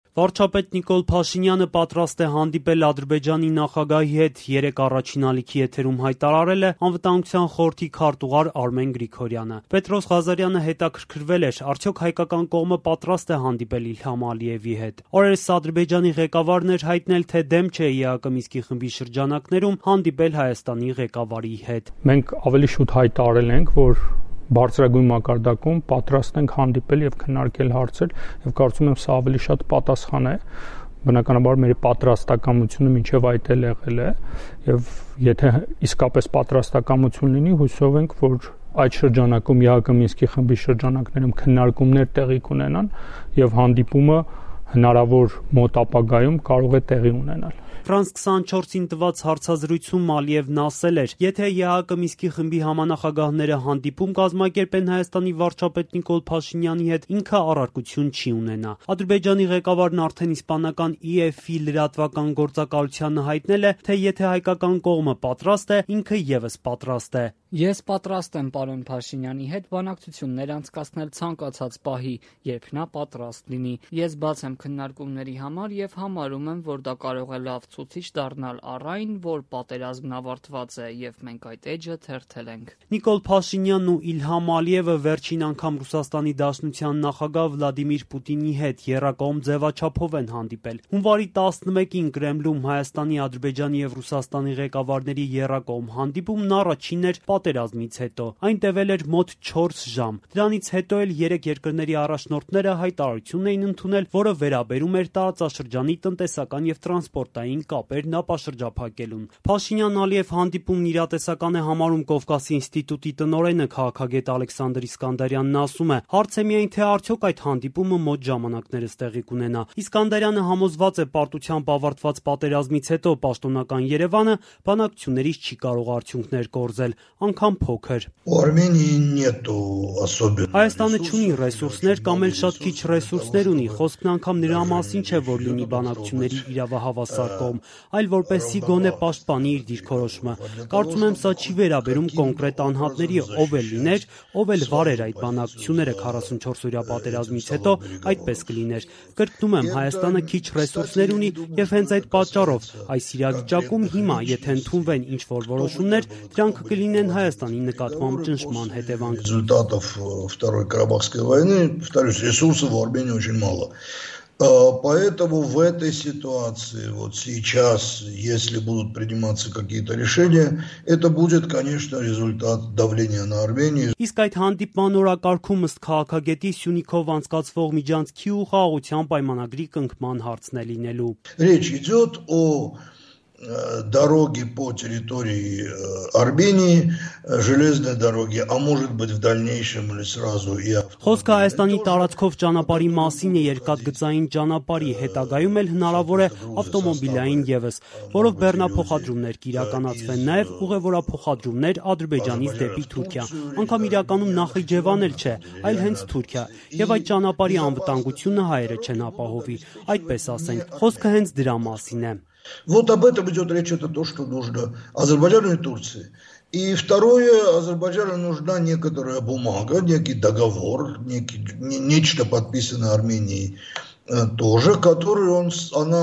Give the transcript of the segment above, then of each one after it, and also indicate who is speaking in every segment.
Speaker 1: Վարչապետ Նիկոլ Փաշինյանը պատրաստ է հանդիպել Ադրբեջանի նախագահի հետ, երեկ առաջին ալիքի եթերում հայտարարել է Անվտանգության խորհրդի քարտուղար Արմեն Գրիգորյանը։ Պետրոս Ղազարյանը հետաքրքրվել էր, արդյոք հայկական կողմը պատրաստ է հանդիպել Իլհամ Ալիևի հետ։ Օրերս Ադրբեջանի ղեկավարն էր հայտնել, թե դեմ չէ ԵԱԿ Մինսկի խմբի շրջանակներում հանդիպել Հայաստանի ղեկավարի հետ։
Speaker 2: Մենք ավելի շուտ հայտարարել ենք, որ բարձրագույն մակարդակում պատրաստ ենք հանդիպել եւ քննարկել հարցեր եւ կարծում եմ սա ավելի շատ պատասխան է բնականաբար մեր պատրաստակամությունը մինչեւ այդ էլ եղել է եւ եթե իսկապես պատրաստակամություն լինի հույսով ենք որ այդ շրջանակում ԵԱԿ Մինսկի խմբի շրջանակներում քննարկումներ տեղի կունենան եւ հանդիպումը հնարավոր մոտ ապագայում կարող է տեղի ունենալ։
Speaker 1: Ֆրանս 24-ին տված հարցազրույցում Ալիևն ասել էր, եթե ԵԱԿ Մինսկի խմբի համանախագահները հանդիպում կազմակերպեն Հայաստանի վարչապետ Նիկոլ Փաշինյանի հետ, ինքը առարկություն չի ունենա։ Ադրբեջանի ղեկավարն արդեն իսպանական IFI լրատվական գործակալությանը հայտնել է, թե եթե հայկական կողմը պատրաստ է, ինքը եւս պատրաստ է։
Speaker 3: Ես պատրաստ եմ պարոն Փաշինյանի հետ բանակցություններ անցկացնել ցանկացած պահի, երբ նա պատրաստ լինի։ Ես բաց եմ քննարկումների համար եւ համարում եմ, որ դա կարող է լավ ցուցիչ դառնալ առ այն, որ պատերազմն ավարտված է եւ մենք այդ էջը թերթել ենք։
Speaker 1: Նիկոլ Փաշինյանն ու Իլհամ Ալիևը վերջին անգամ Ռուսաստանի Դաշնության նախագահ Վլադիմիր Պուտինի հետ եռակողմ ձևաչափով են հանդիպել։ Հունվարի 11-ին Կրեմլում Հայաստանի, Ադրբեջանի եւ Ռուսաստանի ղեկավարների եռակողմ հանդիպումն առաջինն էր պատերազմից հետո։ Այն տևել էր մոտ 4 ժամ։ Դրանից հետո էլ 3 երկրների առաջնորդները հայտարարություն էին ընդունել, որը վերաբերում էր տարածաշրջանի տնտեսական եւ տրանսպորտային կապերն ապաշրջափակելուն։ Փաշինյան-Ալիև հանդիպումն իրատեսական է համարում Կովկասի ինստիտուտի տնօրենը քաղաքագետ Ալեքսանդր Իսկանդարյանն ասում է. հարց է միայն թե արդյոք այդ հանդիպումը մոտ ժամանակներս տեղի կունենա։ Իսկանդարյանը համոզված է պարտությամբ ավարտված պատերազմից հետո պաշտոնական Երևանը բանակցություններից չի կարող արդյունքներ կորզել, անգամ փոքր։ Հայաստանը չունի ռեսուրսներ կամ էլ շատ քիչ ռեսուրսներ ունի, խոսքն անգամ նրա մասին չէ, որ լինի բանակցությունների իրավահավասար կողմ, այլ որպեսզի գոնե պաշտպանի իր դիրքորոշումը։ Կարծում եմ սա չի վերաբերում կոնկրետ անհատների, ով էլ լիներ, ով էլ վարեր այդ բանակցությունները 44-օրյա պատերազմից հետո, այդպես կլիներ։ Կրկնում եմ, Հայաստանը քիչ ռեսուրսներ ունի եւ հենց այդ պատճառով այս իրավիճակում հիմա, եթե ընդունվեն ինչ-որ որոշումներ, դրանք կլինեն Հայաստանի նկատմամբ ճնշման հետևանք։
Speaker 4: Результатов Второй Карабахской войны, повторюсь, ресурсов в Армении очень мало. Поэтому в этой ситуации, вот сейчас, если будут приниматься какие-то решения, это будет, конечно, результат давления на Армению.
Speaker 1: Իսկ այդ հանդիպման օրակարգում ըստ քաղաքագետի Սյունիքով անցկացվող միջանցքի ու խաղաղության պայմանագրի կնքման հարցն է լինելու։
Speaker 4: Речь идет о дороги по территории Армении, железной дороги, а может быть в дальнейшем или сразу и автомобиль.
Speaker 1: Խոսքը Հայաստանի տարածքով ճանապարհի մասին է, երկաթգծային ճանապարհի, հետագայում էլ հնարավոր է ավտոմոբիլային եւս, որով բեռնափոխադրումներ կիրականացվեն, նաեւ ուղևորափոխադրումներ Ադրբեջանից դեպի Թուրքիա, անգամ իրականում Նախիջևան էլ չէ, այլ հենց Թուրքիա, եւ այդ ճանապարհի անվտանգությունը հայերը չեն ապահովի, այդպես ասենք, խոսքը հենց դրա մասին է։
Speaker 4: Вот об этом идет речь, это то, что нужно Азербайджану и Турции. И второе, Азербайджану нужна некоторая бумага, некий договор, нечто подписанное Арменией тоже, который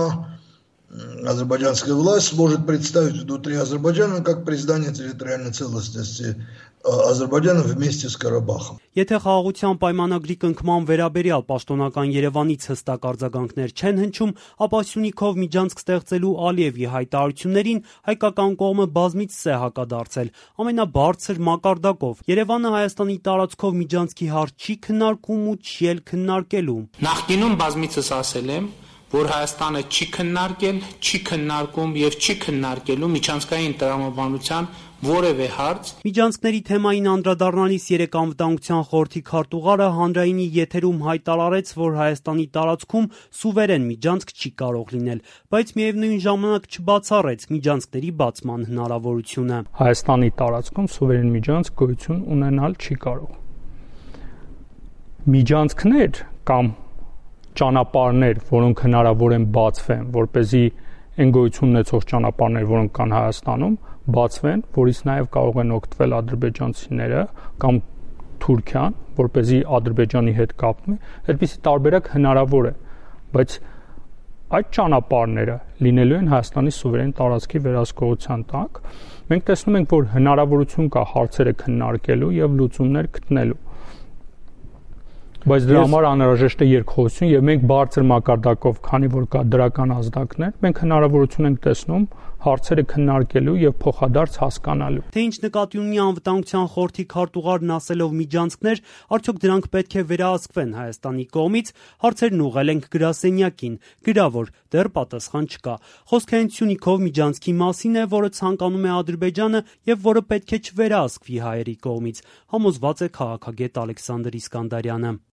Speaker 4: азербайджанская власть сможет представить внутри Азербайджана как признание территориальной целостности Азербайджана вместе с Карабахом.
Speaker 1: Եթե խաղաղության պայմանագրի կնքման վերաբերյալ պաշտոնական Երևանից հստակ արձագանքներ չեն հնչում, ապա Սյունիքով միջանցք ստեղծելու Ալիևի հայտարարություններին հայկական կողմը բազմիցս է հակադարձել, ամենաբարձր մակարդակով։ Երևանը Հայաստանի տարածքով միջանցքի հարց չի քննարկում ու չի էլ քննարկելու։
Speaker 5: Նախկինում բազմիցս ասել եմ, որ Հայաստանը չի քննարկել, չի քննարկում եւ չի քննարկելու միջանցքային տրամաբանության որևէ հարց։
Speaker 1: Միջանցքների թեմային անդրադառնալիս երեկ Անվտանգության խորհրդի քարտուղարը հանրայինի եթերում հայտարարեց, որ Հայաստանի տարածքում սուվերեն միջանցք չի կարող լինել, բայց միևնույն ժամանակ չբացառեց միջանցքների բացման հնարավորությունը։
Speaker 2: Հայաստանի տարածքում սուվերեն միջանցք գոյություն ունենալ չի կարող։ Միջանցքներ կամ ճանապարհներ, որոնք հնարավոր են բացվեն, որպեսզի այն գոյություն ունեցող ճանապարհներ, որոնք կան Հայաստանում, բացվեն, որից նաև կարող են օգտվել ադրբեջանցիները կամ Թուրքիան, որպեսզի Ադրբեջանի հետ կապվի, այդպիսի տարբերակ հնարավոր է, բայց այդ ճանապարհները լինելու են Հայաստանի սուվերեն տարածքի վերահսկողության տակ։ Մենք տեսնում ենք, որ հնարավորություն կա հարցերը քննարկելու եւ լուծումներ գտնելու։ Բայց դրա համար անհրաժեշտ է երկխոսություն եւ մենք բարձր մակարդակով, քանի որ կա դրական ազդակներ, մենք հնարավորություն ենք տեսնում հարցերը քննարկելու եւ փոխադարձ հասկանալու։
Speaker 1: Թե ինչ նկատի ունի անվտանգության խորհրդի քարտուղարն ասելով միջանցքներ, արդյոք դրանք պետք է վերահսկվեն Հայաստանի կողմից, հարցերն ուղղել ենք գրասենյակին, գրավոր, դեռ պատասխան չկա։ Խոսքը հենց Սյունիքով միջանցքի մասին է, որը ցանկանում է Ադրբեջանը եւ որը պետք է չվերահսկվի հայերի կողմից, համոզված է քաղաքագետ Ալեքսանդր Իսկանդարյանը։